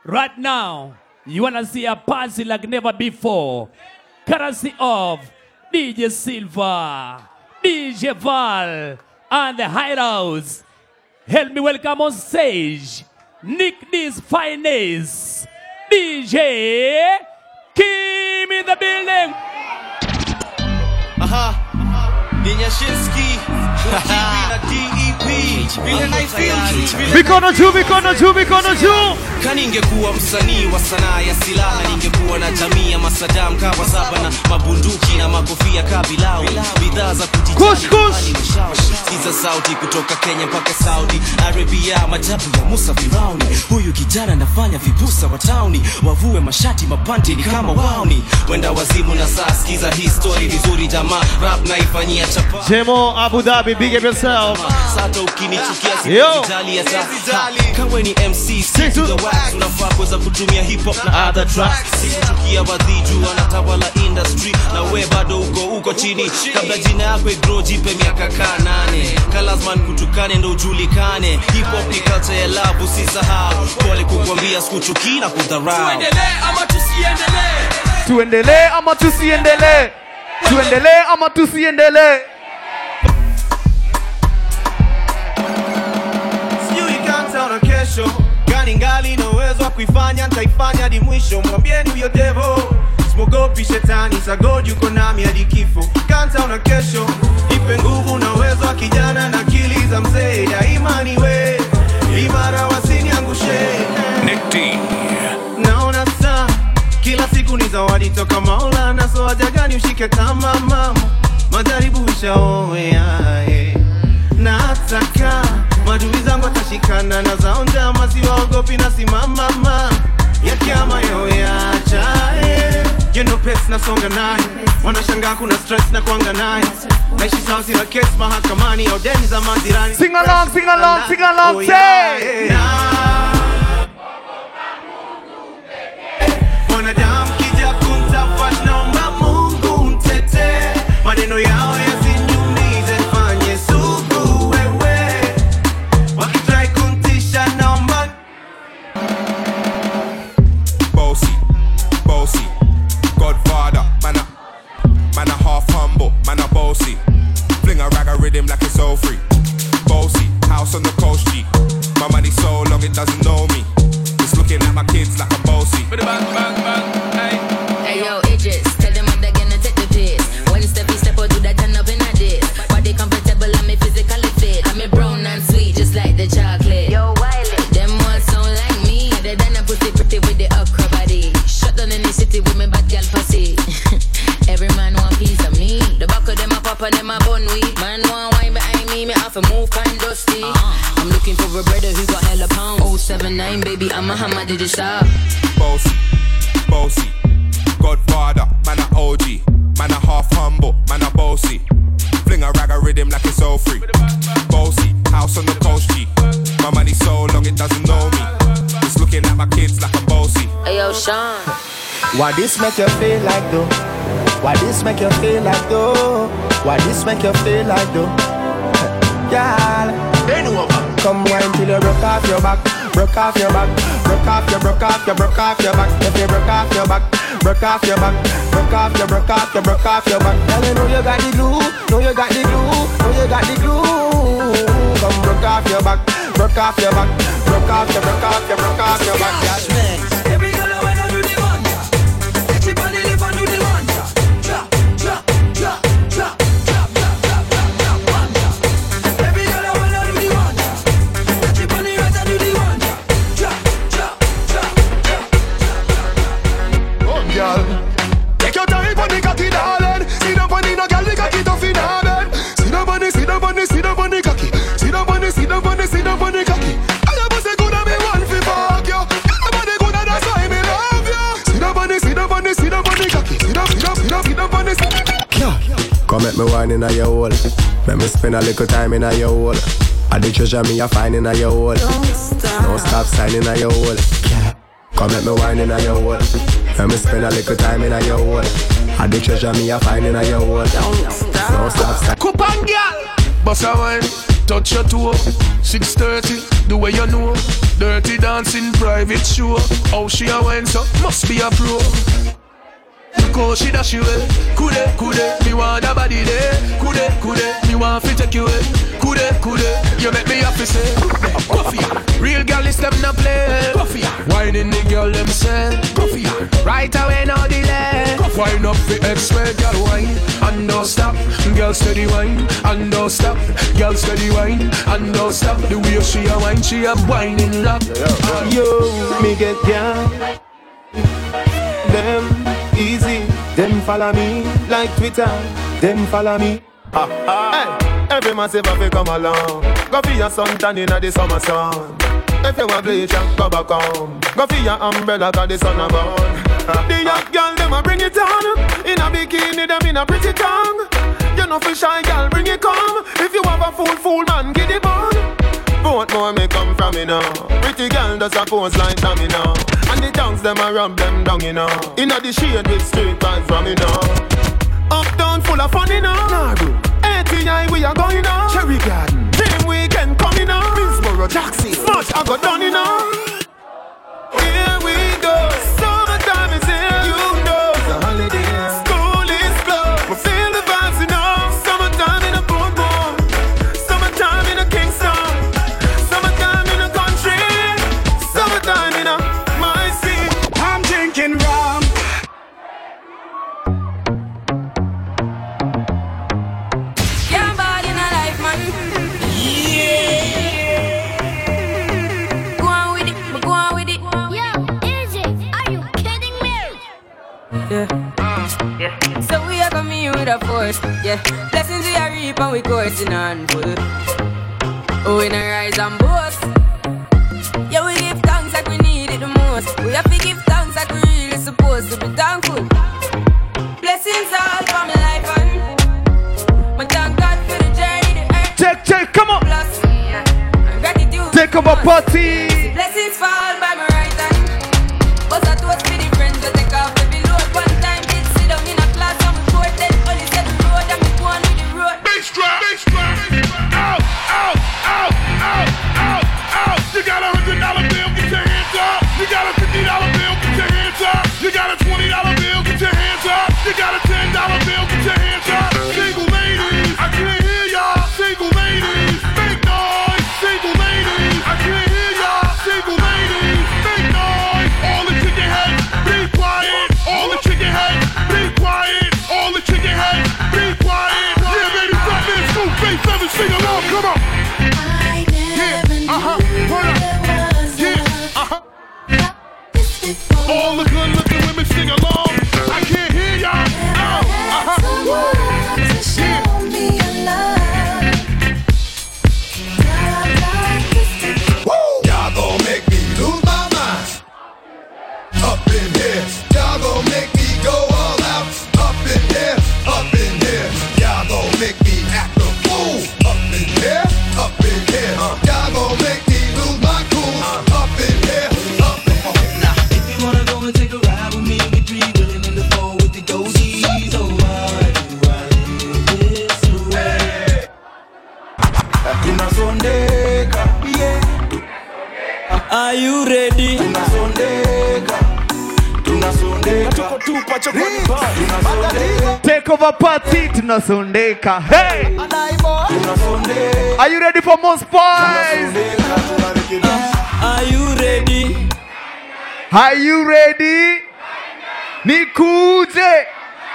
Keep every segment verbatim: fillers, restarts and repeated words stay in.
Right now, you wanna see a party like never before. Courtesy of D J Silva, D J Val, and the Hideouts. Help me welcome on stage, Nick D's finest, D J Kim in the building. Aha, Dinyashinsky, D E P, Mikono juu, mikono juu, mikono juu. Kani ingekuwa msanii wa sanaa ya silaha, ningekuwa na jamii ya masadam kawa saba na mabunduki na makofia kabilau, bidhaa za kujitani. Sikiza sauti kutoka Kenya mpaka Saudi Arabia, majabu ya Musa Firauni. Huyu kijana anafanya vibusa wa tauni, wavue mashati mapanti ni kama wauni. Wenda wazimu na saa, sikiza hii story vizuri jamaa, rap na ifanyia chapa. Jemo Abu Dhabi, big up yourself. Sato ukinichukia sijali hata kawe ni M C, stick to the wax. Unafaa kuweza kutumia hip hop na other tracks. Sichukia wadhiju wanatawala industry, na we bado uko uko chini. Kabla jina yako igrow jipe miaka kaa nane. Kalazman kutukane ndo ujulikane. Hip hop ni culture ya love, usisahau. Pole kukwambia sikuchuki na kudharau. Tuendelee ama tusiendelee? Tuendelee ama tusiendelee? Tuendelee ama tusiendelee? Kesho gani ngali na uwezo wa kuifanya, nitaifanya hadi mwisho. Mwambieni huyo devil simogopi shetani, sa God yuko nami hadi kifo. Kanta una kesho, ipe nguvu na uwezo wa kijana na akili za mzee. Daima niwe imara, wasiniangushe. Nekti naona saa kila siku ni zawadi toka Maulana, so haja gani ushike kama mama. Majaribu ishaoea nataka madui zangu atashikana na zaonja masiwaogopi na simama mama ya kiama yo yacha eh. You know pes na songa naye, wanashangaa kuna stress na kuanga naye. Naishi sawa sina case mahakamani au deni za majirani. Sing along, sing along, sing along, oh, say yeah, yeah. Wanadamu kija kumtafash naomba Mungu mtete, maneno yao yasinyumize, fanye sugu wewe. Wakitrai kuntisha naomba Bossy, bossy, Godfather, man a, man a half humble, man a bossy. Fling a rag a rhythm like it's all free. Bossy, house on the coast G. My money so long it doesn't know me. It's looking at my kids like I'm bossy. Bang, bang, bang, hey. Hey yo, Idris, tell them I'm gonna take the piss. One step, you step or do that turn up in a diss. Body comfortable, I'm a physically fit. I'm a brown and sweet, just like the chocolate. Yo, Wiley, them all sound like me. They done a pussy pretty with the okra body. Shut down in the city with me bad girl pussy. Every man want piece of me. The back of them a pop and them a bun weed. Man want wine behind me, me have to move kind dusty. Uh-huh. I'm looking for a brother who got hella pounds. oh seven nine, baby, I'm a hammer, did you stop? Bossy, bossy, Godfather, man a O G. Man a half humble, man a bossy. Fling a rag a rhythm like it's all free. Bossy, house on the coast G. My money so long it doesn't know me. It's looking at my kids like I'm bossy. Hey yo, Sean. Why this make you feel like though? Why this make you feel like though? Why this make you feel like though? Girl, come wine till you broke off your back, broke off your back, broke off your, broke off your, broke off your back. If you broke off your back, broke off your back, broke off your, broke off your, broke off your back. Girl, you know you got the glue, know you got the glue, know you got the glue. Come broke off your back, broke off your back, broke off your, broke off your, broke off your back. Girl, every girl I wanna do the one, yeah. She body live and do the one, yeah. Drop, drop, drop, drop, drop, drop, drop, drop, drop, one, yeah. Every girl I wanna do the one, yeah. She body right and do the one, yeah. Drop, drop, drop, drop, drop. Oh, girl, take your time on the cocky, darling. See the bunny, no girl, the cocky tough in her bed. See the bunny, see the bunny, see the bunny cocky. See the bunny, see the bunny, see the bunny cocky. I never say good at me one for fuck you. Nobody good at that's why me love you. See the bunny, see the bunny, see the bunny cocky. See the, see the, see the, see the bunny. come make me wine in a your hole. Make me spend a little time in a your hole. I the treasure me a find in a your hole. Don't stop, don't stop signing a your hole. Come make me wine in a your hole. Make me spend a little time in a your hole. I the treasure me a find in a your hole. Don't stop, don't stop signing. Coupon girl, bossa wine. touch your toe. six thirty, the way you know. Dirty dancing, private show. How she a wine so, must be a pro. Cause she dash you away. Kude, kude, me want a body there. Kude, kude, me want to take you away. Kude, kude, you make me happy say. Coffee, real girl is them not play. Coffee, whining the girl them say. Coffee, right away no delay. Wine up the X-ray, girl wine and don't stop. Girl steady wine and don't stop. Girl steady wine and don't stop. The way she a wine, she a whining lap. Yo, me get down. Them easy, them follow me like Twitter. Them follow me. Ah, ah. Hey, every man say fi come along. Go for your suntan inna the summer sun. If you want bleach, go back home. Go for your umbrella 'cause the sun a burn. The young girl them a bring it on. In a bikini them in a pretty tongue. You know for shy girl bring it come. If you have a fool fool man get it on. Both more may come from me now. Pretty girl does a pose like Tommy now. And the tongues them a rub them down you know. Inna the shade with straight vibes from me now. Uptown full of fun you know. Nah, bro. A T I we are going now. Cherry Garden. Same weekend coming now. Middlesboro, Jackson. Smash I got done you know. Here we go. Summertime is here. You know it's a holiday. School is closed. We feel the vibes you know. Summertime in a boom boom. Summertime in a Kingston. Summertime in a country. Summertime in a my city. I'm drinking rum. Yeah, ball in a life, man. Yeah. Go on with it, go on with it. Yo, is it? Are you kidding me? Yeah. Yeah. So we are coming with a force. Yeah. Blessings we are reap and we coursing on full. Oh, we not rise and boast. Yeah, we give thanks like we need it the most. We have to give thanks like we really supposed to be thankful. Blessings all for my life and my thank God for the journey to earth. Check, check, come on. Plus, and gratitude. Take over party. Blessings fall by my right hand. But that was for the friends that take off every load. One time did sit down in a class and we poured then only said the road and we go on with the road. Bass drop, bass drop. Out, out, out, out, out, out. You got a hundred dollar bill, get your hands up. You got a fifty dollar bill, get your hands up. You got a twenty dollar bill, get your hands up. You got a ten dollar bill, get your hands up. Single ladies, I can't hear y'all. Single ladies, make noise. Single ladies, I can't hear y'all. Single ladies, make noise. All the chicken heads, be quiet. All the chicken heads, be quiet. All the chicken heads, be quiet. Yeah, baby, stop this. Two, three, seven, sing along, come on. Yeah, uh-huh, hold up. Yeah, uh-huh. All the good looking women sing along. I can't hear y'all. Oh, uh-huh. Yeah. Woo! Y'all gon' make me lose my mind. Up in here. Y'all gon' make me go all out. Up in here, up in here. Y'all gon' make me act a fool. Up in here, up in here. Y'all gon' make me lose my cool. Up in here, up in here. Now, if you wanna go and take a ride with me, we three willing in the four with the dozies. Oh, why do I live this way? Tunasondeka, yeah. Are you ready? Tunasondeka, tunasondeka. Tunasondeka. Take over party. Tunasondeka. Hey. Tunasondeka. Are you ready for more spice? Are you ready? Are you ready? Nikuje.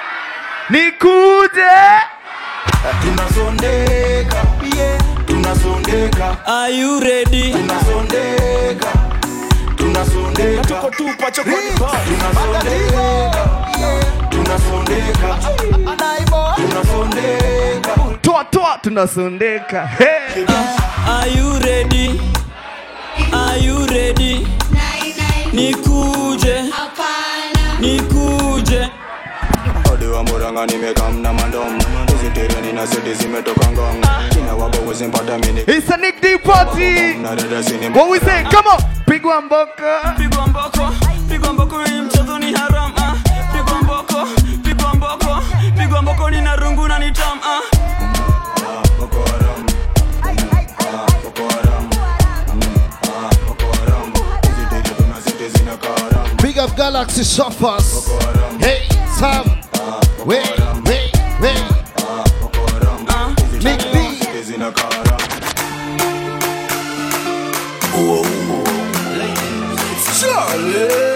Nikuje. Tunasondeka, yeah. Tunasondeka. Are you ready? Tunasondeka, tunasondeka. Tunasondeka, yeah. Tunasondeka, tunasondeka. Toa toa tunasondeka. Hey. Are you ready? Are you ready? Nikuje. Nikuje. Odiwa muranga nimekamna mandom. Zitereni na seti zimetoka ngong. Kina wabo uzimpata mini. It's a Nick D party. What we say? Come on. Pigwa mboko. Pigwa mboko. Pigwa mboko ni mchezo ni haram. ah. Pigwa mboko. Pigwa mboko. Pigwa mboko ni na rungu na ni tam. ah. Boko Haram. up Galaxy Shoppers. Hey, Sam. Wait, wait, wait. Nick B. Charlie.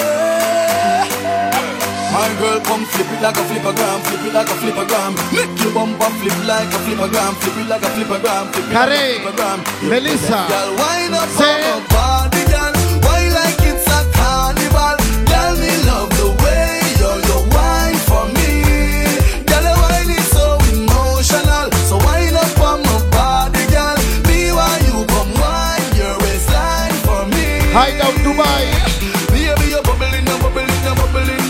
My girl come flip it like a flippergram, flip it like a flippergram. Make your bumper flip like a flippergram, flip it like a flippergram, flip it like a flippergram. Melissa, girl, wind up on my body, girl. Why like it's a carnival? Girl, me love the way you you wine for me. Girl, the wine is so emotional, so wind up on my body, girl. Me while you come wine your waistline for me. Hide out Dubai. Baby, you're bubbling, you're bubbling, you're bubbling.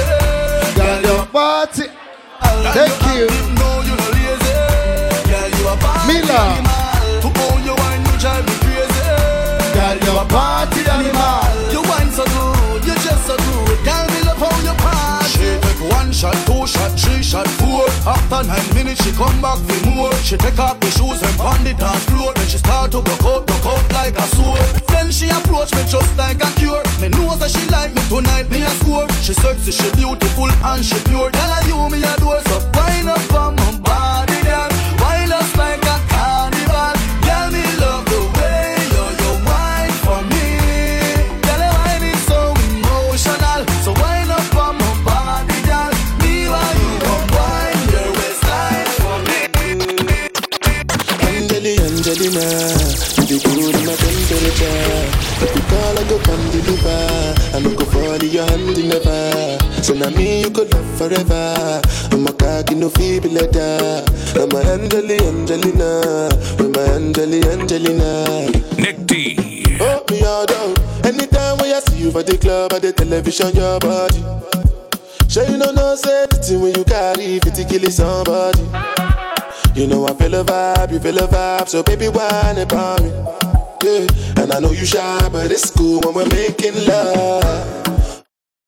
Party. Thank you. Mila. Girl, your party animal. You wine so good, you just so good. Girl, me love how you party. She take one shot, two shot, three shot, four. After nine minutes, she come back for more. She take off the shoes and pound the dance floor. Then she start to broke out, broke out like a sword. Then she approach me just like a cure. Me know that she like me tonight, me a score. She sexy, she beautiful and she pure. Girl, I you me adore, so wind up on my body, girl. Wind us like a carnival. Girl, me love the way you you wine for me. Girl, the wine is so emotional, so wind up on my body, girl. Me while you come wine your waistline for me. Angeli, Angelina, you be cool in my temperature. If you call, I go come deliver. I no go fall in your hand never. So now me you could love forever. I'm a cocky no feeble letter. I'm a Angeli, Angelina. I'm a Angeli, Angelina. Nick D. Oh, me all down. Anytime when I see you for the club or the television, your body. Sure you know no safety when you carry fifty kill somebody. You know I feel a vibe, you feel a vibe, so baby whine about me. Yeah, and I know you shy, but it's cool when we're making love.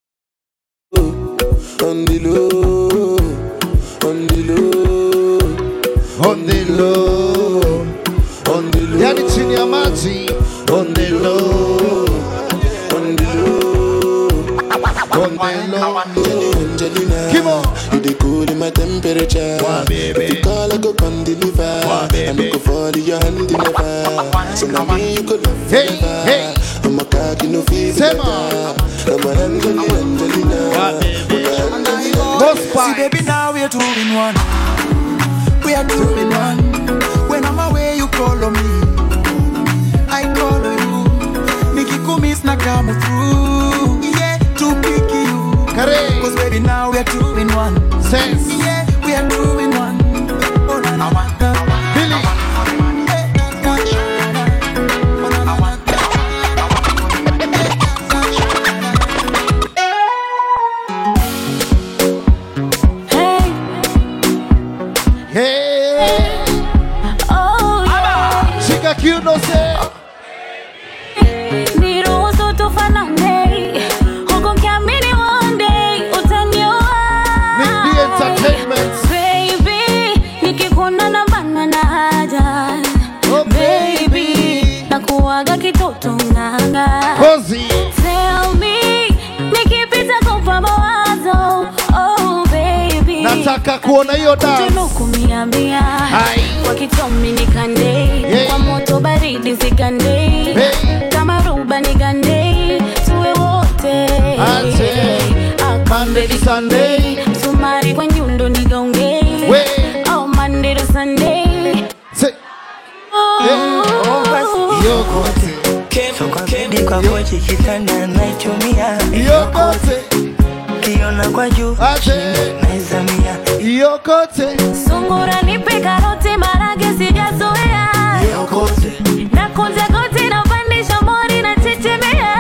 On the low, on the low, on the low, on the low. Daddy Chinya Mati, on the low, on the low, on the low. Angelina, come on. You the cool in my temperature. One baby. If you call, I go come deliver. One baby. I no go fall in your hand never. So now me you could love hey, forever. Hey. I'm a cocky no feel better. I'm a Angelina, Angelina. See baby now we are two in one. We are two in one. When I'm away you call on me, I call on you. Nikki kumis na come through. Yeah, to pick you. Cause baby now we are two in one. Sense. Yeah, we are two in one. Oh na na na. Billy. Hey, Oh yeah. Chica Q no say. Niruhusu tufanane. Huko nikiamini one day utanioa. Nick D Entertainment. Baby, nikikuona na bana na haja. Oh Baby, nakuaga kitoto nganga. Cozy. Tell me, nikipita kupa mawazo. Oh baby, Nataka kuona hiyo dance. tunuku mia mia. Hai. Wakitomi nikande. Yeah. Kwa moto baridi zikande. Hey. Kama ruba nigande. Tuwe wote. Ate. Monday to Sunday. Sumari kwa nyundo nigaunge. We. Oh Monday to Sunday. Say. Oh. Hey. Yo kote. Kedi kwa kochi kitanda naichumia. Yo kote. Kiona kwa juu Ate. naizamia. Yo kote. Sungura nipe karoti marage sijazoea. Yo kote. Na kunja goti na pandisha mori na chechemea.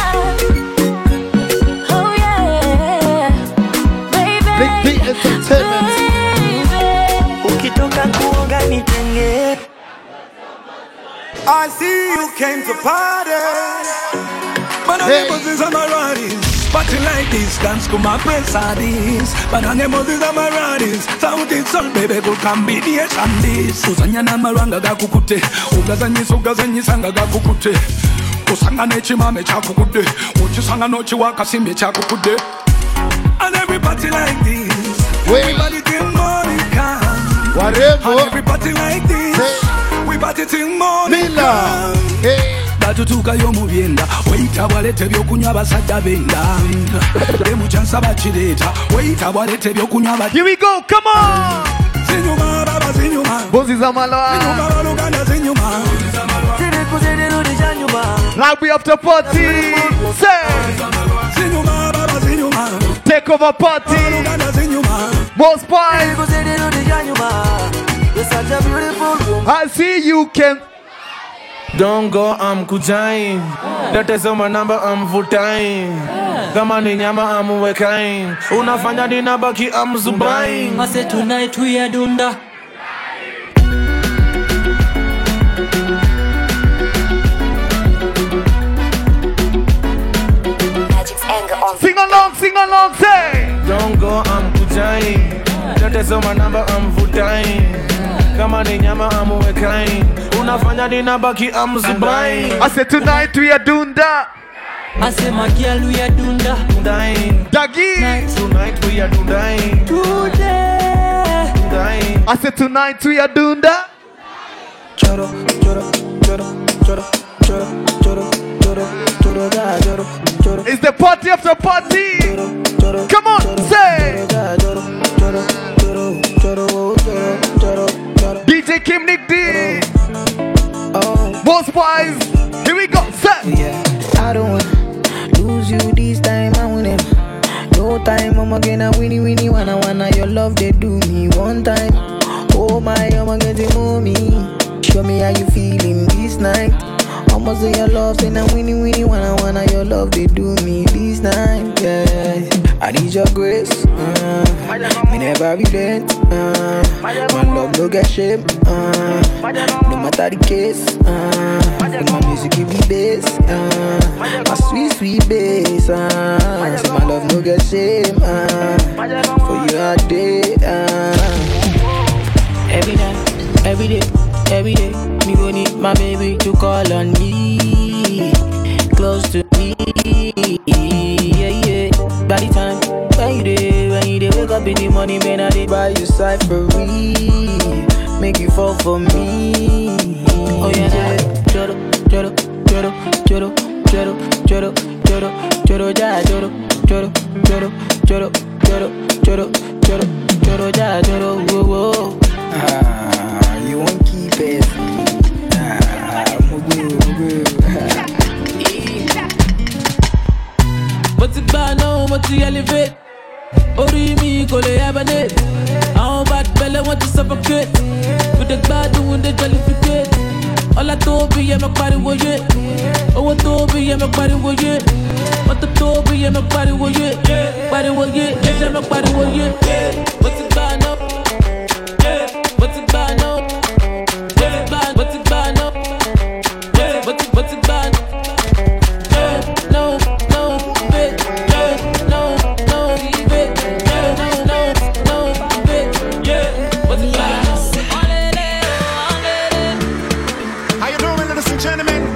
Oh yeah. Baby. Nick D Entertainment. Baby. Ukitoka kuoga nitenge. I see you came to party. But I Hey. never see some Amaradis. Party like this, dance to my pesadis. But I never see some Amaradis. Sound it, soul, baby, go combination this. Uzanya na maranga ga kukute. Ugazanyi sugazanyi sanga ga kukute. Kusangane chimame chakukude Uchisangano chiwakasime chakukude. And everybody like this. Everybody till morning come. Whatever. And everybody like this. Hey. We party till morning Mila. come. Hey. Batutuka yo mubyenda Weita walete byokunywa basajja benda Demu chansa bachireta Weita walete byokunywa bachireta. Here we go, come on. Zinyuma baba zinyuma Bozi za malwa. Zinyuma baluganda zinyuma Like we after party. Say. Zinyuma baba zinyuma Take over party. Most spice. I see you can. Don't go, I'm kujain. That is my number, I'm futain. Kama ni nyama, I'm wekain. Unafanya dina baki, I'm zubain. I said tonight we are dunda. Sing along, sing along, say. Don't go, I'm kujain. That is my number, I'm futain. Kama ni nyama, I'm wekain. Unafanya dina baki, I'm zubain. I said tonight we are doing that. I said my girl we are dunda. Dying. Dagi. Tonight we are dying. Today. Dying. I said tonight we are doing that. Choro, choro, choro, choro, choro, choro, choro, choro, choro, choro. It's the party after party. Come on, say. D J Kim Nick D. Boss Spice. Here we go, say. Yeah, I don't want lose you this time. I win him. No time, I'm gonna winnie winnie wanna wanna your love they do me one time. Oh my, I'm gonna move me. Show me how you feeling this night. Almost say your love, say now winnie winnie wanna wanna your love they do me this night. Yeah, I need your grace. Uh, me never relent. Uh, my love no get shame. Uh, no matter the case. Uh, my music give me bass. Uh, my sweet sweet bass. Uh, so my love no get shame. Uh, for you all day. Uh, every night, every day. Every day, me gon' need my baby to call on me, close to me, yeah, yeah. By the time, when you dey, when you dey wake up in the morning, man, I dey buy you cyphery, make you fall for me. Oh yeah, choro, choro, choro, choro, choro, choro, choro, choro, ja, choro, choro, choro, choro, choro, choro, choro, choro, ja, choro, whoa, whoa. Ah, you won't keep it. Ah, mugu, mugu. But it's bad now, but you elevate. Ori mi kole abane. How bad belly want to suffocate. With the bad doing the jollificate. All I told be yeah, my body was it. Oh, I told be yeah, my body was it. What the told be yeah, my body was it. Body was it. Yeah, my body was it. But it's bad now. What's it bad now? What's it bad? What's it bad now? What's it what's it bad? No, no, babe. No, no, babe. No, no, no, babe. Yeah. What's it bad? How you doing, ladies and gentlemen?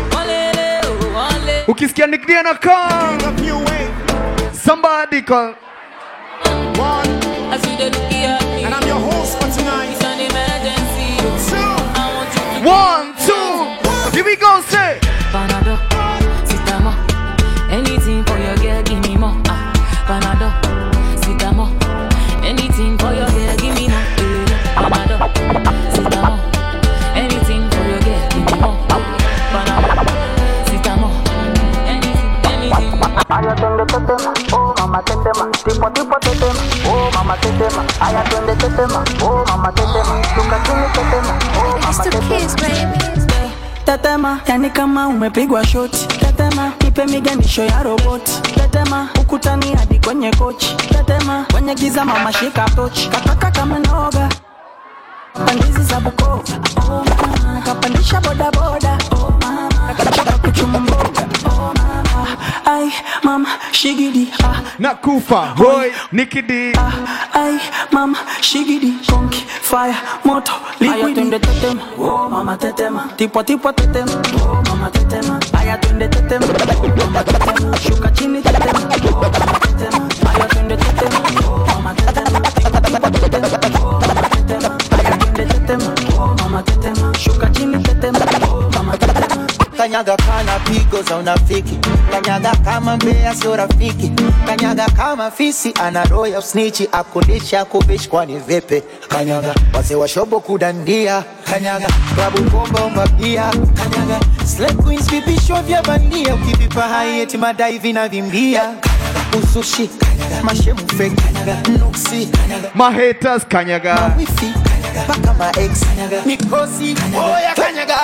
Ukisikia Nick D na call. Somebody call. One. I see the look at me. And I'm your host for tonight. It's an emergency. I want you to One, two. Here we go, say. Panado, Sitamo. Anything for your girl, give me more. Ah, Panado, Sitamo. Anything for your girl, give me more. Panado, Sitamo. Anything for your girl, give me more. Panado, Sitamo. Anything, anything. I attend the tetema, oh mama tetema, tipo tipo tetema, oh mama tetema. I attend the tetema, oh mama tetema, look at me tetema, oh mama tetema. Tetema, yani kama umepigwa shoti. Tetema, ipe miganisho ya roboti. Tetema, ukutani hadi kwenye kochi. Tetema, kwenye giza mama shika tochi. Kataka kama noga, pandizi za Bukova. Oh mama, kapandisha boda boda. Oh mama, kataka kuchuma mboga. Oh mama, ay mama shigidi. Ah, Nakufa, boy, Nicky D. ah, ay mama shigidi. Konki, fire, moto, liquidi. Ay, tetema, oh mama tetema. Tipo tipo tetema, oh mama tetema. Aya twende tetema, mama tetema, shuka chini tetema, mama tetema. Aya twende tetema, mama tetema, tipa tipa tetema, mama tetema. Aya twende tetema, mama tetema, shuka chini tetema, mama tetema. Kanyaga kana pigo za unafiki, kanyaga kama mbea sio rafiki, kanyaga kama fisi ana roho ya snitchi, akundisha kubish kwani vipi, kanyaga wase wa shobo kudandia, kanyaga babu bomba mbapia, kanyaga slay queens vipisho vya bandia, ukivipa hai eti madai vinavimbia, usushi kanyaga mashemu fake kanyaga nuksi kanyaga my haters kanyaga my wifi kanyaga paka my ex kanyaga mikosi oya kanyaga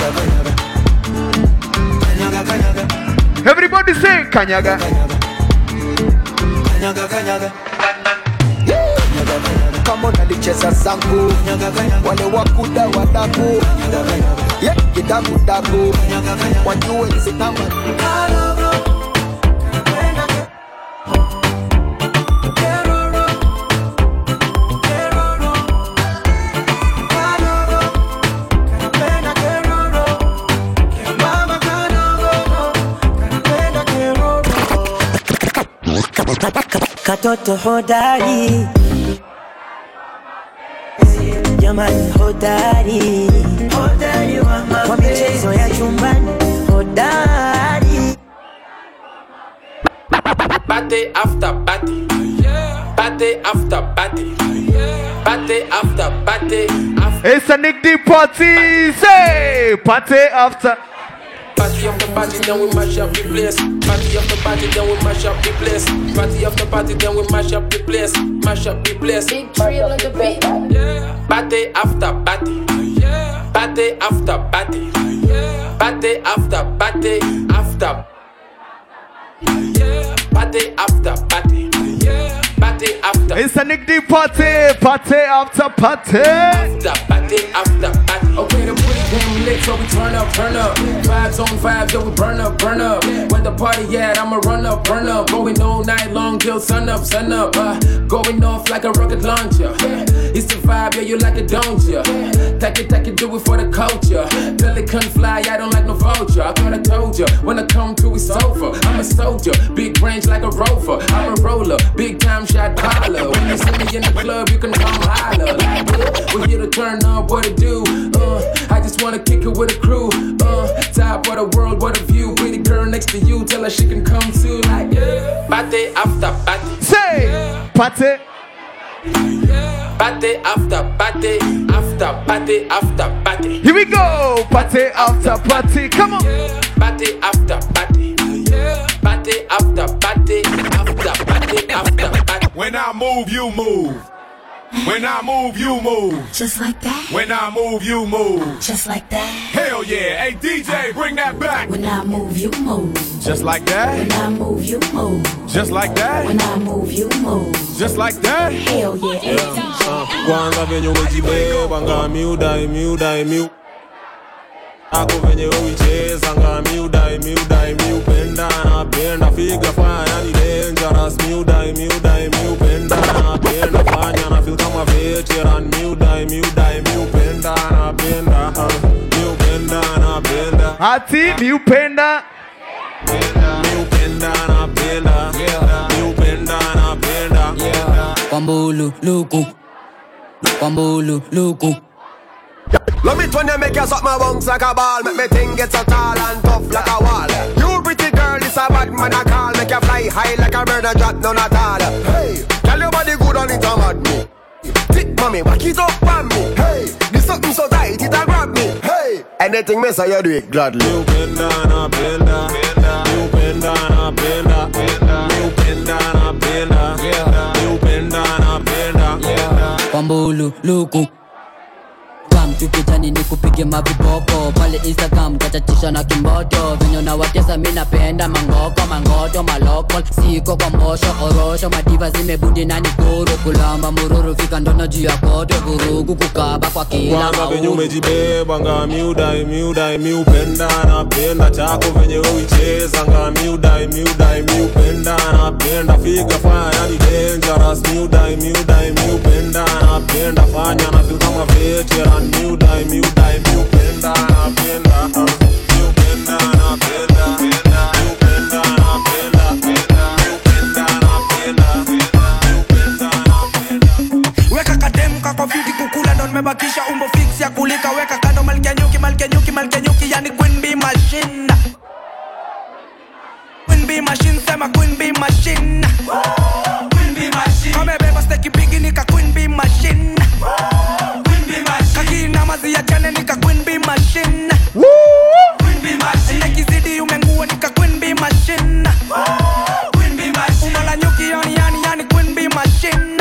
everybody say kanyaga kanyaga kanyaga kama nalicheza zangu wale wakuda wadaku yeah kidaku daku wajue zinama Katoto hodari, jamani hodari, hodari wa mama, kwa michezo ya chumbani hodari. Party after party, party after party, party after party. It's a Nick D party, say party after. Party after party, then we mash up the place. Party after party, then we mash up the place. Party after party, then we mash up the place. Mash up the place. Big trail on the beat. Party after party. Party after party. Party after party. After. Party after party. Party after. It's a Nick D party, party after party. After party after party. Okay, the booty game lit, so we turn up, turn up. Vibes on vibes, yeah, we burn up, burn up. Where the party at, I'ma run up, burn up. Going all night long till sun up, sun up. Uh, going off like a rocket launcher. It's the vibe, yeah, you like it, don't ya? Take it, take it, do it for the culture. Pelican fly, I don't like no vulture. I thought I told ya, when I come to it's over. I'm a soldier, big range like a rover. I'm a roller, big time shot caller. When you see me in the club, you can come holler. Like, yeah, we're here to turn up, what to do. Uh, I just wanna kick it with a crew. Uh, top of the world, what a view. Pretty girl next to you, tell her she can come too. Like, yeah. Party after party. Say, yeah. Party. Party after party, after party after party. Here we go, party after party. Come on. Party after party. Party after party, after party after party. When I move, you move. When I move, you move. Just like that. When I move, you move. Just like that. Hell yeah. Hey, D J, bring that back. When I move, you move. Just like that. When I move, you move. Just like that. When I move, you move. Just like that. Hell yeah. yeah. Kwanza venye umejibeba ngami udai miudai miu Ako venye uicheza ngami udai miudai miupenda napenda figa fanya ni dangerous miudai miudai miupenda napenda fanya na feel kama veteran miudai miudai miupenda napenda miupenda napenda Ati miupenda miupenda napenda miupenda napenda Kwambulu luku Kwambulu luku Love it when you make you suck my bones like a ball. Make me think get so tall and tough like a wall. You pretty girl, this a bad man I call. Make you fly high like a bird and drop none at all. Hey, tell your body good on it and mad me. Tick mommy, back it up on me. Hey, this something so tight it a grab me. Hey, anything me say you do it gladly. You bend down, I bend down. You bend down, I bend down. You bend down, I bend down. You bend down, I bend down. Kwambulu luku Tukijani ni kupige mavipopo pale Instagram kachachisha na kimboto venyo na watesa mina penda mangoko mangoto maloko siko kwa mosho orosho madiva zimebundi na nikuru kulamba mururu fika ndono juu ya kote vurugu kukaba kwa kila mauru Kwanza venye umejibeba ngami udai miudai miupenda napenda chako venye uicheza ngami udai miudai miupenda napenda figa fanya ni dangerous miudai miudai miupenda napenda fanya na feel kama veteran miudai miudai miupenda napenda miupenda napenda amebakisha umbo fix ya kulika. Weka kando malkia nyuki, malkia nyuki, malkia nyuki, yani queen bee machine. Queen bee machine, sema queen bee machine. Queen bee machine. Amebeba steki bigi nika queen bee machine. Queen bee machine. Kakina mazi ya chane nika queen bee machine. Queen bee machine. Nekizidi umengua nika queen bee machine. Queen bee machine. Umala nyuki yani yani yani queen bee machine.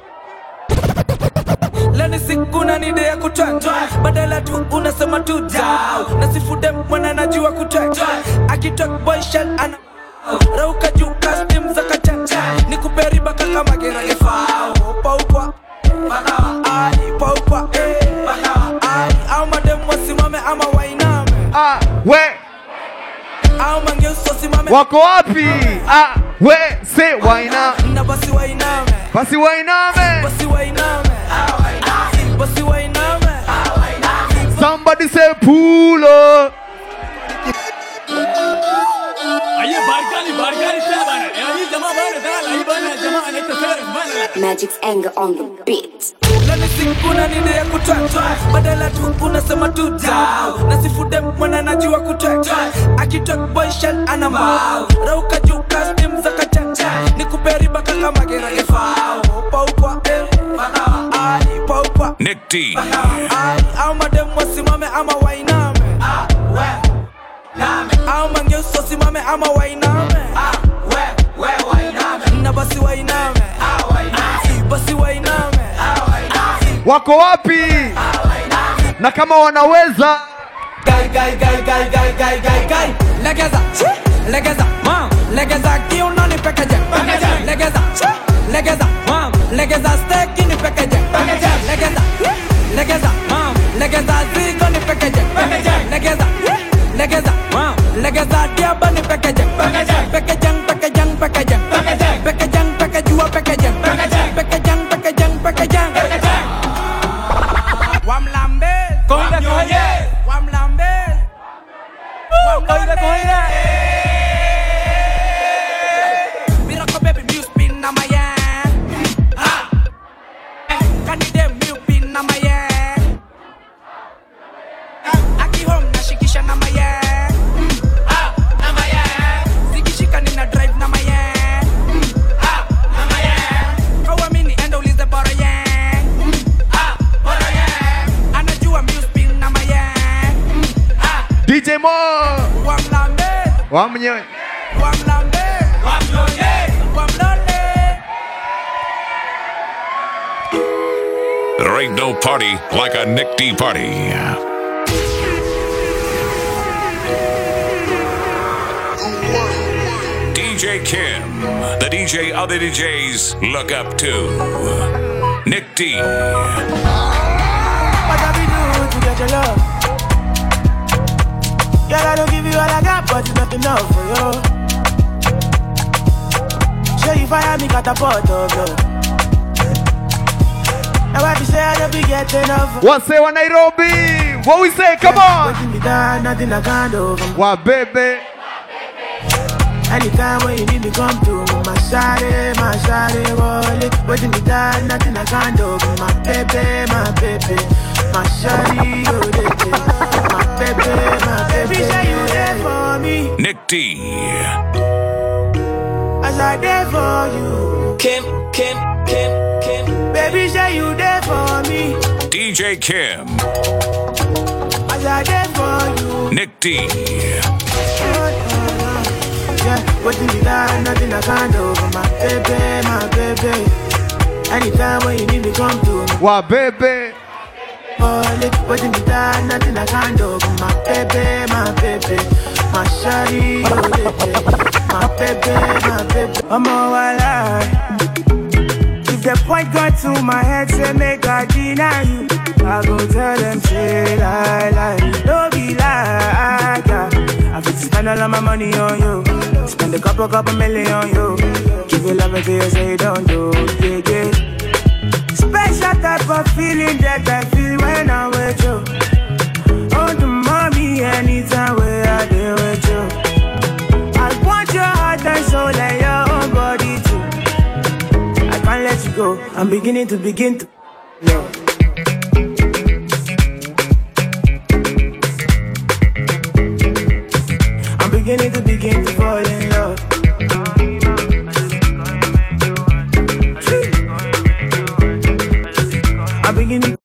Leni siku na nide ya kutwatwa, badala tu unasema tu down. Nasifude mwana najua kutwatwa, akitok boy shell ana rauka juu custom za kachacha. Nikuperi baka kama gera gefao. Upa upa, bakawa ai, upa upa, eh, bakawa ai. Au madem wasimame ama wainame. Ah, we Au mangeuso simame. wako wapi? Ah, we say waina. Na basi wainame. Basi wainame. Basi wainame. Basi wainame. Somebody say pull up. Aye barkani barkani tena bana. Eh jamaa bana dala hii bana jamaa anaita Ferris bana. Magic's anger on the beat. Leni siku na nide ya kutwatwa, badala tu unasema tu down. Nasifude mwana najua kutwatwa, akitok boy shell ana mbao. Rauka juu custom za kachacha, nikuperi baka kama gera gefao. Upa upa, eh, bakawa ai, upa upa, Nick D. bakawa ai. Au madem wasimame ama wainame. Ah, we, name. Au mangeuso simame ama wainame. Ah, we, we wainame. Na basi wainame. Ah, wainame. Basi wainame. Wako wapi? Na kama wanaweza Gai gai gai gai gai gai gai gai. Legeza, legeza, mam. Legeza kiuno ni pekeje. Legeza, legeza, mam. Legeza steak ni pekeje. Legeza, legeza, mam. Legeza zigo ni pekeje. Legeza, legeza, mam. Legeza diaba ni pekeje. Pekejang, pekejang, pekejang. Pekejang, pekejua, pekejang. Pekejang, pekejang, pekejang. Wamlambe, konde konde. Wamlambe, wamlambe konde. Miracle baby music pin na my hand. Ah, kanide music pin na my hand. Aki home na shikisha na my hand. Ah, na my hand. Zikishika nina drive na my hand. Ah, na my hand. Kawa mini endo ulize bora hand. D J Mo Wamlambe, Wamnyoe wamlambe, wamnyonye, wamlole. There ain't no party like a Nick D party. D J Kim, the D J other D Js look up to. Nick D. What have we do to get your love? Girl, I don't give you all I got, but it's not enough for you. Show you fire me catapult of you. Now I be say I don't be getting enough. What say wa Nairobi? What we say? Come on. Waiting me down, nothing I can't do. What baby? Anytime when you need me, come to my shawty, my shawty, wallet. Waiting me down, nothing I can't do. My baby, my baby, my shawty, oh baby, my baby, my baby. Say you there for me, Nick D. as I there for you. Kim, Kim, Kim, Kim. Baby, say you there for me, D J Kim. as I there for you. Nick D. Yeah, waiting me down, nothing I can't do. My baby, my baby. Anytime when you need me, come to me. What baby? Waiting me down, nothing I can't do. My baby, my baby, my shawty, oh baby, my baby, my baby. I'm all alive. If the point got to my head, say make I deny you. I go tell them say lie, lie, don't be like that. I fit spend all of my money on you, spend a couple, couple million on you. Give you love until you say don't do, yeah, yeah. Special type of feeling that I feel when I'm with you. Oh, the mommy, anytime where I deal with you. I want your heart and soul and your own body too. I can't let you go. I'm beginning to begin to know. beginning to begin to fall in love. I'm beginning.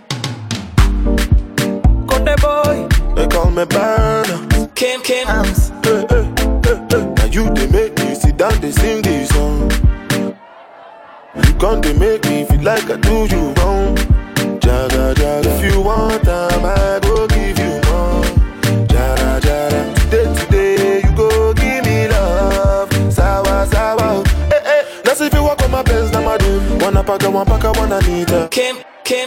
Conde boy, they call me Burner. Kim Kim Arms. Hey, hey, hey, hey. Now you they make me sit down, they sing this song. You can't they make me feel like I do you wrong. Jaga jaga, if you want time, I go give you more. Jara jara, today today you go give me love. Sawa sawa, eh eh. Now see if you walk on my pants, now my dude. Wanna pack, one pack, one Anita. Kim Kim.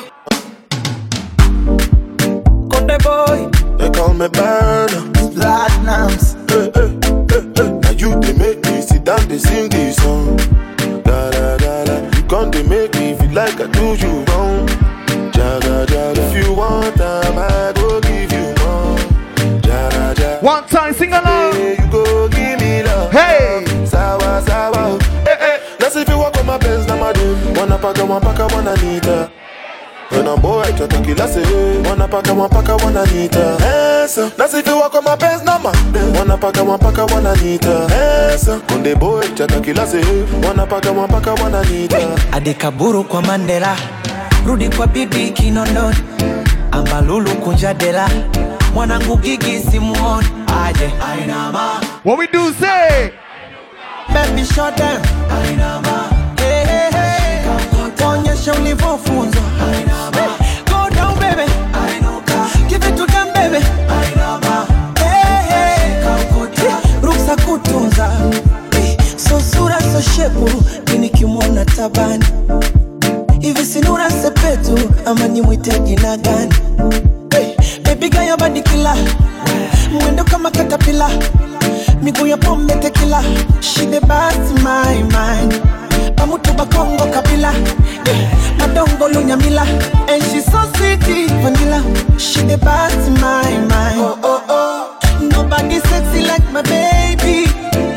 Conde boy, they call me Burner. Platinums. Hey hey hey hey. Now you they make me sit down, they sing this song. Da da da da. You can't they make me feel like I do you wrong. Jaga jaga, if you want time, I go give you more. Jaga jaga. One time, sing along. Hey, you go give me love. Hey, sawa sawa. Hey hey. Let's see if you walk on my pants, now my dude. Wanna pack, one pack, one Anita. When I'm boy, try to kill us. Wanna pack, one pack, one Anita. Answer. Let's see if you walk on my pants, now my dude. Wanna pack, one pack, one Anita. Answer. When the boy, try to kill us. Wanna pack, one pack, one Anita. Adekaburu kwa Mandela, rudi kwa bibi Kinondoni, Ambalulu kunjadela, mwanangu Gigi simuoni, aje Ainama. What we do say? Baby shut down, Ainama. Hey hey hey, onyesha ulivyofunzwa, Ainama. Go down baby, Ainuka. Give it to them baby, Ainama. Hey hey, ruksa kutunza, so sura so shepu, nikimwona tabani. Hivi sinura sepetu ama nimwite jina gani? Hey, baby girl your body killer, mwendo kama katapila, miguu ya pombe tequila. She the best my mind, pamutu bakongo kabila, yeah. Madongo lunyamila, and she so sweet vanilla. She the best my mind, oh oh oh. Nobody sexy like my baby.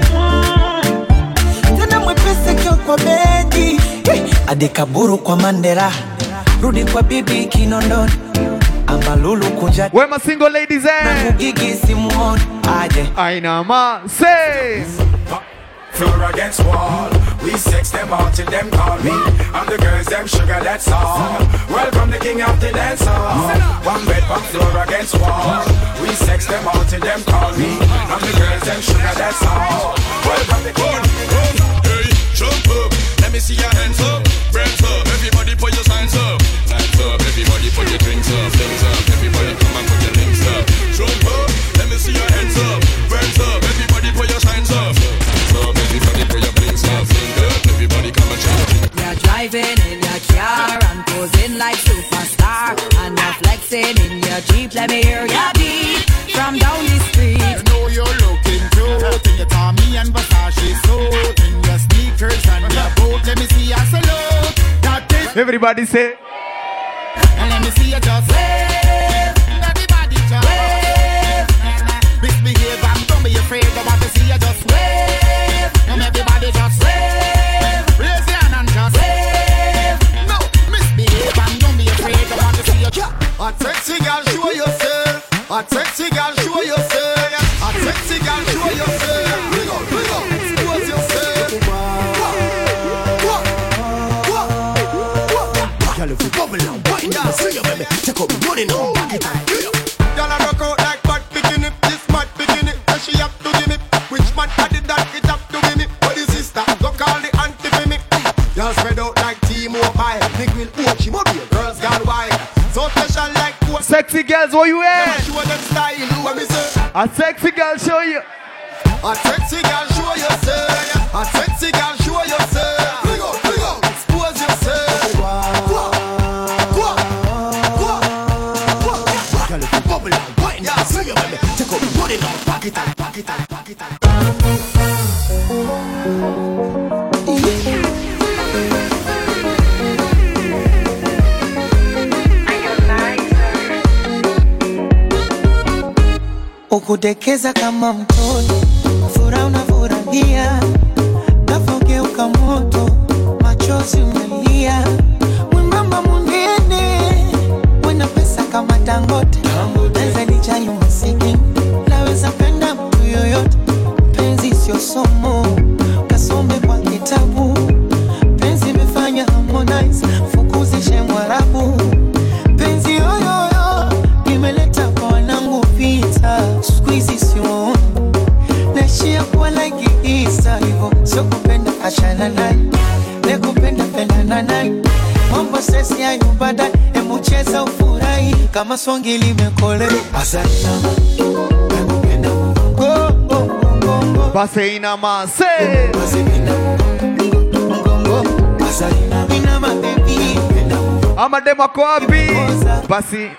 Tena mwepese kyo kwa bedi. Adekaburu kwa Mandela, rudi kwa bibi Kinondoni, Ambalulu kunja. Where my single ladies at? Gigi simuoni, aje Ainama. Say Floor against wall, we sex them out till them call me. I'm the girls, them sugar, that's all. Welcome the king of the dance hall. One bed, one floor against wall, we sex them out till them call me. I'm the girls, them sugar, that's all. Welcome the king of the dance hall. Hey, jump up, let me see your hands up. Friends up, everybody put your signs up. Hands up, everybody put your drinks up. Things up, everybody come and put your links up. Jump up, let me see your hands up. Friends up, everybody put your signs up. Hands up, everybody put your links up. Things up, everybody come and check. You're driving in your car and posing like superstar, and you're flexing in your Jeep. Let me hear your beat from down the street. I know you're looking cute in your Tommy and Versace suit, in your sneakers and your boot. Let me see your salute. That is everybody say. And let me see you just wave. Everybody just wave. Misbehave and don't be afraid. I want to see you just wave. And everybody just wave. Raise your hand and just wave. No, misbehave and don't be afraid. I want to see you. A sexy girl, show yourself. A sexy girl, show yourself. A sexy girl, show yourself. Bring up, bring up, expose yourself. Girl, if you bubble and wind down, see you, baby. Take up money now, back it up. Girl, I rock out like bad bikini. This mad bikini, and she have to give me. Which man I did that? It have to be me. But the sister, go call the auntie for me. Girl spread out like T-Mobile. Nick will watch him up here. Girls gone wild. So special like what? Sexy girls, where you at? Show them style, what me say? A sexy girl, show you. A sexy girl, show yourself. A sexy girl, show yourself. Bring up, bring up, expose yourself. Girl, if you bubble and wind down, see you, baby. Take up money now, back it up, back it up, back it up. Ukudekeza kama mtoto, furaha unafurahia, nafogeuka moto, machozi umelia. Mwembamba munene, wena pesa kama Dangote, naweza nijayo masikini, naweza penda mtu yoyote. achana naye, nekupenda penda naye. Mambo sesi ya nyumbada, emu cheza ufurahi kama swangi limekole. Asante nekupenda mgongo mgongo. Basi inama se. Basi mgongo asante inama baby. Ama demo kwa wapi? Basi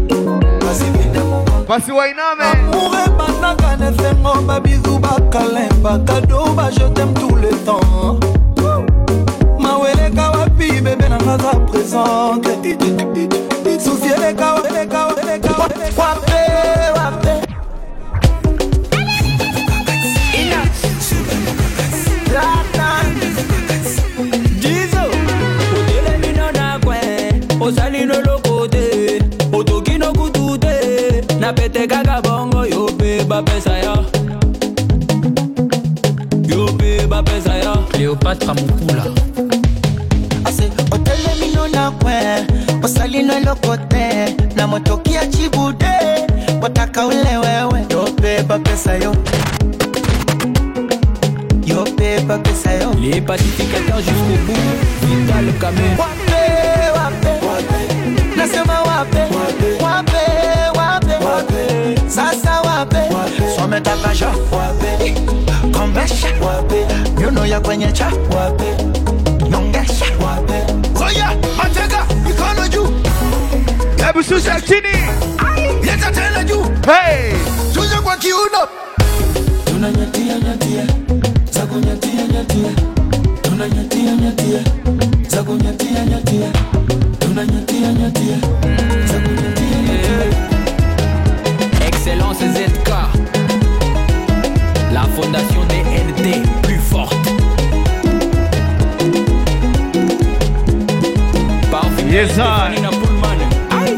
Basi wainame. Amour et banaka ne fais-moi ma bisou bakalemba cadeau ba je t'aime tout le temps. Ma wele kawapi bébé na ngaza présente. Soucier les kawa les kawa les kawa wape wape. Ina Ratan Jizo Odele minona kwe Osali no lokote Otoki no kutute Na pete kaka bongo yo pe ba pesa ya Yo pe ba pesa ya Cléopâtre Mukula Ase otele minona kwe Osali no lokote Na motoki ya chibude Wataka ule wewe Yo pe ba pesa yo Yo pe ba pesa yo Les pacificateurs jusqu'au bout Vital Kamé Wape wape wape Nasema wape wape wape wape Sasa wape Some takasha wape Kombesha wape Yuno ya kwenye cha wape Nongesha wape Oya matega mikono juu Hebu shusha chini. Leta tena juu. Hey Shusha kwa kiuno. Tunanyatia nyatia Zagunyatia nyatia Tunanyatia nyatia Zagunyatia nyatia Tunanyatia nyatia Zagunyatia nyatia. Excellence Z K, la fondation des N D plus forte. Parfum Yes sir. Nina Pullman. Aïe.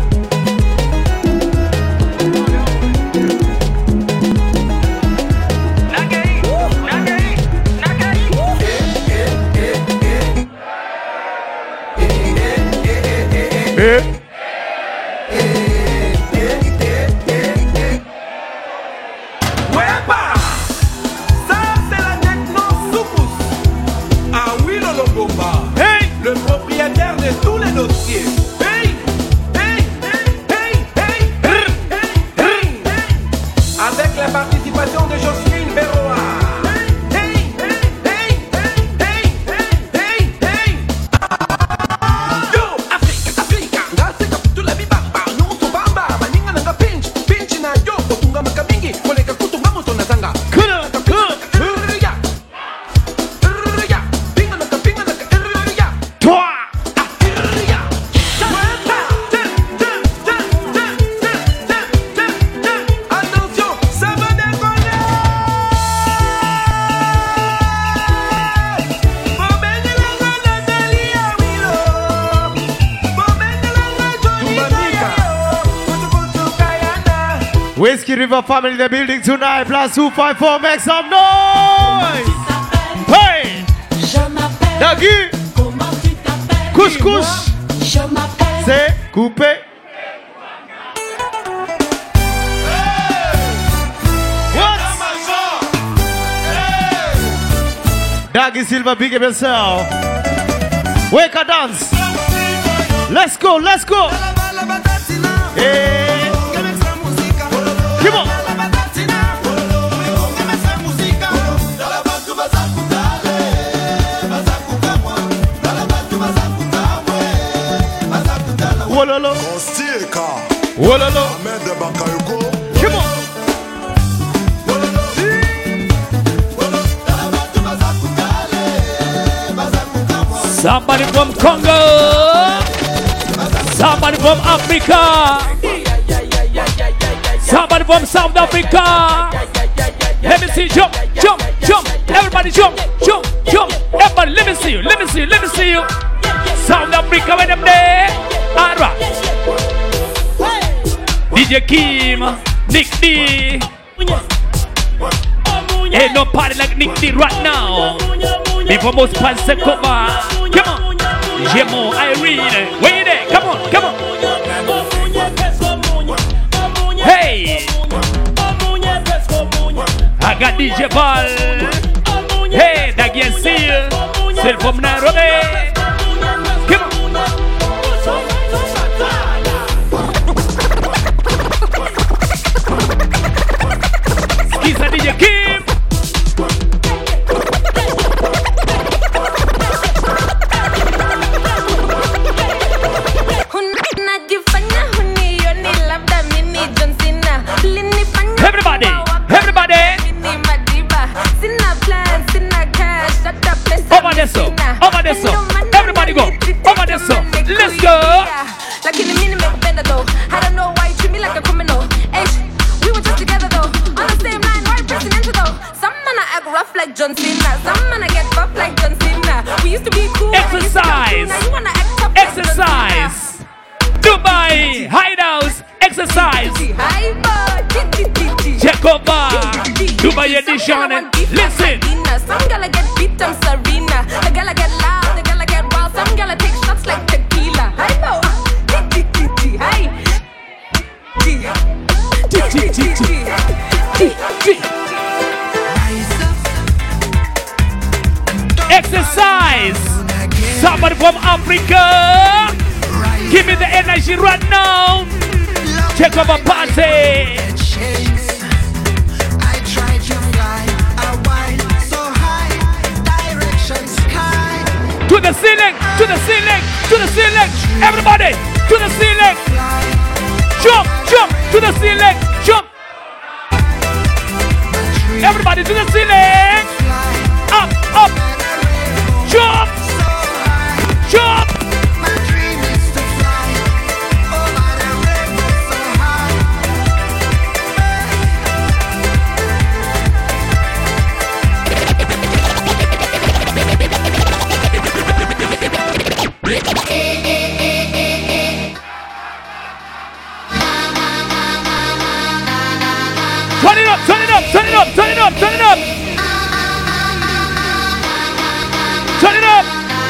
Eh Wepa! Ça c'est la techno soukous. Ah oui le Longomba. Hey! Le propriétaire de tous les dossiers. Hey! Hey! Hey! Hey! Hey! Hey! Hey! Avec la participation de Jocelyne Berroa. Hey! Hey! Hey! Hey! Hey! Hey! Hey! Yo! Africa! Africa! Ngasika putula bibamba. Nyuso bamba. Maninga nanga pinch. Pinch na yo. Kutunga makamingi. Koleka kutunga moto na zanga. Kuna kuna Rrrya. Rrrya. Pinga naka pinga naka rrrya. Twa Rrrya. Wepa. Ten, ten, ten, ten, ten, ten, ten, ten. Attention, ça va décoller. Bomene langa Natalia Wilo. Bomene langa Johnny Kayo. Kutu kutu Kayana. Whiskey River family in the building tonight. Plus two five four. Make some noise. Hey Dagi Couscous C'est coupé. What? Dagi Silva, big up yourself. Wake a dance. Let's go, let's go. Hey. Come on. Wololo. Wololo. Come on. Somebody from Congo. Somebody from Africa. Somebody from South Africa. Let me see, jump, jump, jump. Everybody jump, jump, jump. Everybody, let me see you, let me see you, let me see you. South Africa, where them there? Alright. D J Kim, Nick D. Ain't no party like Nick D right now. Before most parties take over. Come on. Jemo, Irene. Where you there? Come on, come on. Hey. I got D J Ball. Hey, Dagi and Seal. Still from Nairobi. Come on. Skisa D J Kim. Everybody, everybody. Over there, so. Over there, so. Everybody go. Over there, so. Let's go. Like in the minute, make a bender though. I don't know why you treat me like a criminal. Hey, we were just together though. On the same line, right presidential though. Some man I act rough like John Cena. Some man I get buff like John Cena. We used to be cool. Exercise. Now you wanna act tough. Exercise. Dubai Hideouts. Exercise. Check over. Dubai edition. Listen. Some gala get beat, I'm Serena. The gala get loud, the gala get wild. Some gala take shots like tequila. Hi, bo. Hi. Exercise. Somebody from Africa. Give me the energy right now. Check over party. To the ceiling, to the ceiling, to the ceiling. Everybody, to the ceiling. Jump, jump, to the ceiling. Jump. Everybody to the ceiling. Up, up. Jump. Jump. Turn it up, turn it up, turn it up, turn it up, turn it up. Turn it up.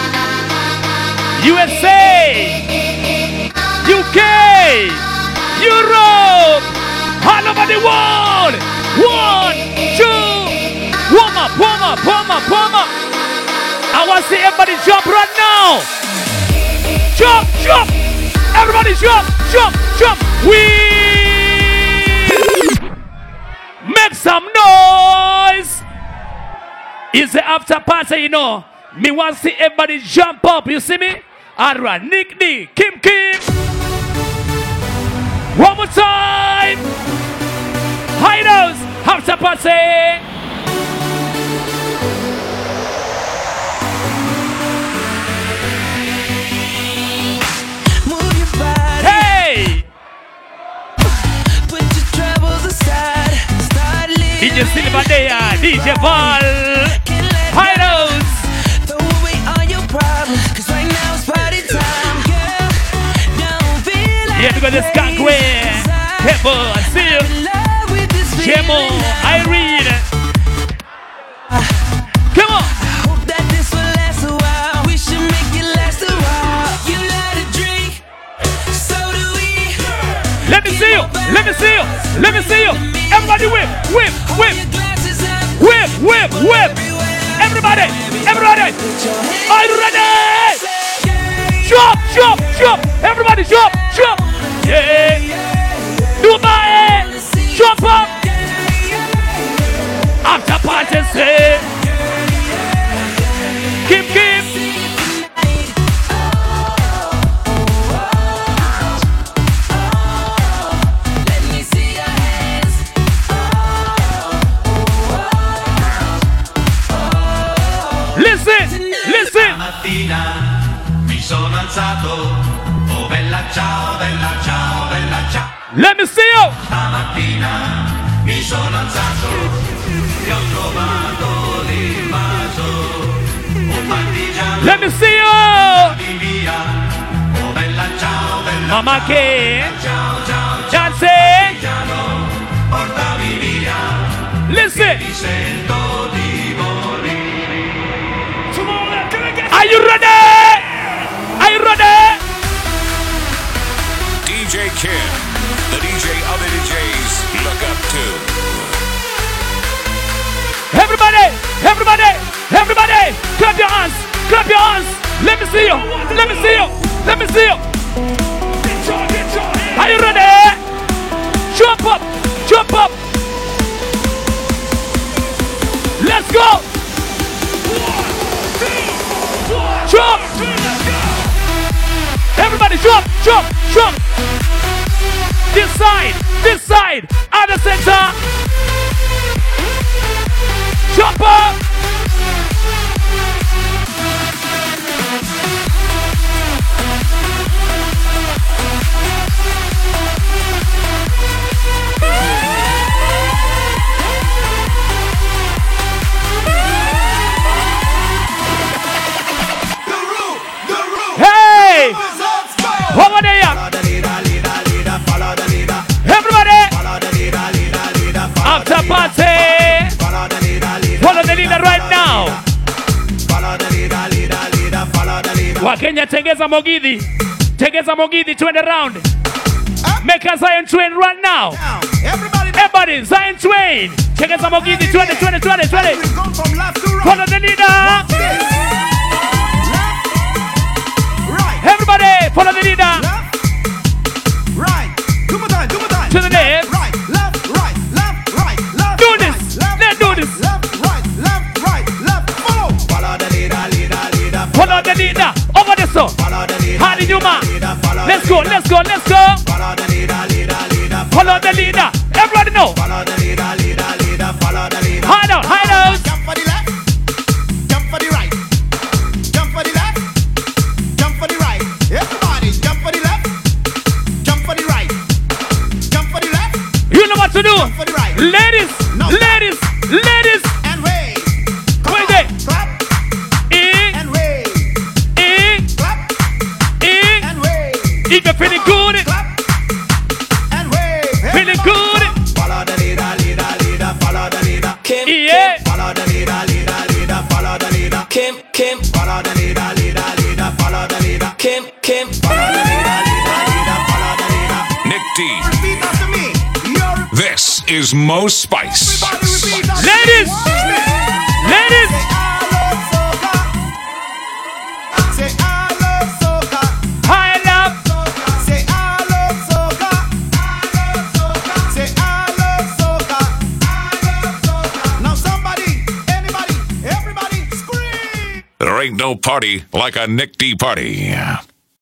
U S A, U K, Europe, all over the world. One, two, warm up, warm up, warm up, warm up. I want to see everybody jump right now. Jump, jump. Everybody jump, jump, jump. We make some noise. It's the after party, you know. Me want to see everybody jump up. You see me? Alright, Nick D, Kim Kim. One more time. Hideouts, after party. Move your body. Hey. Put your troubles aside. Start living. D J Silva there, D J Val. Hideouts. Throw away all your problems, 'cause right now it's party time. Girl, don't feel like Yeah, because this can't way. Pepper, Seal, Jemo, Irene. Come on. Hope that this will last a while. We should make it last a while. You like to drink, so do we. Let me see you. Let me see you. Let me see you. Everybody whip, whip, whip. Whip, whip, whip. Everybody, everybody. Are you ready? Jump, jump, jump. Everybody jump, jump. Yeah. Dubai, jump up. After party, say. Kim, Kim. Listen, listen. Stamattina mi sono alzato, oh bella ciao, bella ciao, bella ciao. Let me see you. Stamattina mi sono alzato e ho trovato l'invaso, un partigiano. Let me see you. Portami via, oh bella ciao, bella Mama ciao, che ciao, ciao, ciao, Chance. partigiano, portami via. Listen. Mi sento di morire. Are you ready? Are you ready? D J Kim, the D J other D Js look up to. Everybody, everybody, everybody, clap your hands, Clap your hands. Let me see you. Let me see you. Let me see you. Are you ready? Jump up. Jump up. Let's go. Jump. Everybody jump. Jump. Jump. This side. This side. Other center. Jump up. Hey! Over there! Everybody! After party! Follow the leader right now! Wakenya tengeza mogidi! Tengeza mogidi, twende round! Make a Zion Twain right now! Everybody, Zion Twain! Tengeza mogidi, twende, twende, twende, twende! Follow the leader! Everybody, follow the leader. Left, right, do my time, do my time. To the left. Right, left, right, left, right, left. Do this. Right, let's do this. Left, right, left, right, left. Follow. Follow the leader, leader, leader. Follow the leader. Over the sun. Follow the leader. Hardy Numa. Let's go, let's go, let's go. Follow the leader, leader, leader. Follow the leader. Everybody know. Follow the leader, leader, leader. Follow the leader. Hide out, hide out. Jump for the left. Jump for the right. Jump for the left. Jump for the right. Everybody jump for the left. Jump for the right. Jump for the left. You know what to do. Jump for the right. Ladies, no, ladies, ladies. And wave. Wait there. Clap. In. And wave. In. Clap. In. And wave. If you're feeling good. Clap. And wave. Feeling good. Follow the leader, leader, leader. Follow the leader. Kim, yeah. Kim. Follow the leader, leader, leader. Follow the leader. Kim, Kim. Follow the leader, leader, leader. Follow the leader. Kim, Kim. Follow the leader, leader, leader. Follow the leader. Nick D. Repeat after me. You're This is Mo Spice. ladies. Ladies. Say I love soca. I love. Say I love soca. Say I love soca. Now somebody, anybody, everybody scream. There ain't no party like a Nick D party.